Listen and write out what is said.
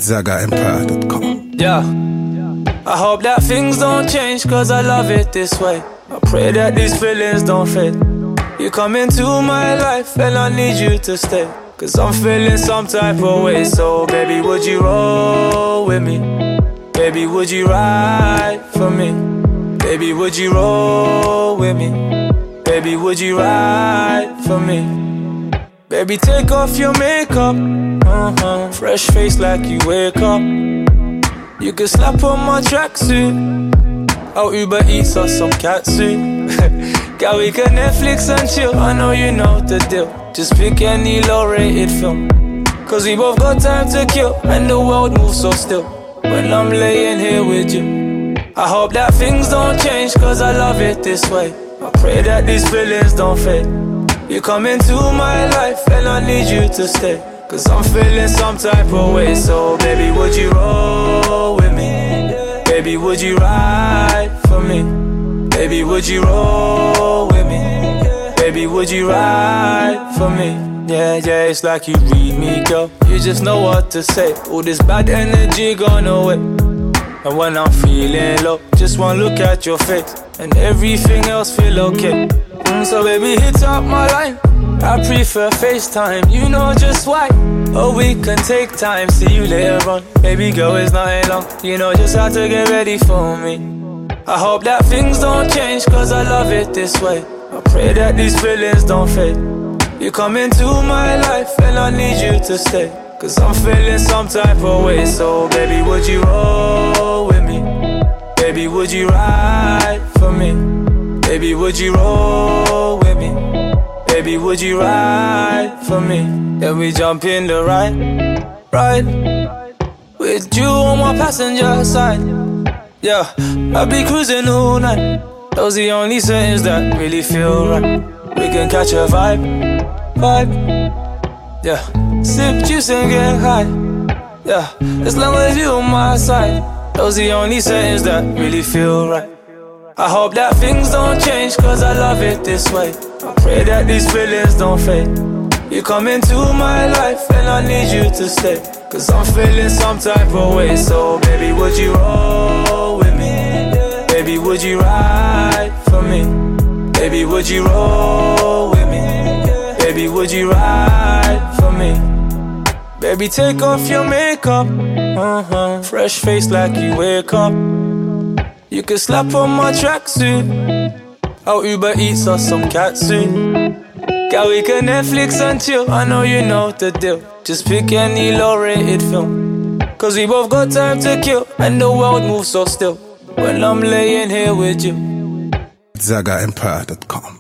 ZagaEmpire.com. Yeah, I hope that things don't change, cause I love it this way. I pray that these feelings don't fade. You come into my life and I need you to stay, cause I'm feeling some type of way. So baby, would you roll with me? Baby, would you ride for me? Baby, would you roll with me? Baby, would you ride for me? Baby, take off your makeup, fresh face like you wake up. You can slap on my tracksuit, I'll Uber Eats or some catsuit. Girl, we can Netflix and chill, I know you know the deal. Just pick any low-rated film, cause we both got time to kill, and the world moves so still when I'm laying here with you. I hope that things don't change, cause I love it this way. I pray that these feelings don't fade. You come into my life and I need you to stay, cause I'm feeling some type of way. So baby, would you roll with me? Baby, would you ride for me? Baby, would you roll with me? Baby, would you ride for me? Yeah, yeah, it's like you read me, girl. You just know what to say. All this bad energy gone away. And when I'm feeling low, just one look at your face and everything else feel okay. So baby, hit up my line, I prefer FaceTime, you know just why. Oh, we can take time, see you later on. Baby girl, it's not long, you know just how to get ready for me. I hope that things don't change, cause I love it this way. I pray that these feelings don't fade. You come into my life and I need you to stay, cause I'm feeling some type of way. So baby, would you roll with me? Baby, would you ride for me? Baby, would you roll with me? Baby, would you ride for me? Then we jump in the ride with you on my passenger side. Yeah, I'll be cruising all night. Those the only settings that really feel right. We can catch a vibe. Yeah, sip juice and get high. Yeah, as long as you on my side. Those the only settings that really feel right. I hope that things don't change, cause I love it this way. I pray that these feelings don't fade. You come into my life and I need you to stay, cause I'm feeling some type of way. So baby, would you roll with me? Baby, would you ride for me? Baby, would you roll with me? Baby, would you ride for me? Baby, take off your makeup, fresh face like you wake up. You can slap on my tracksuit, I'll Uber Eats or some catsuit. Girl, we can Netflix and chill, I know you know the deal. Just pick any low-rated film, cause we both got time to kill, and the world moves so still when I'm laying here with you. ZagaEmpire.com.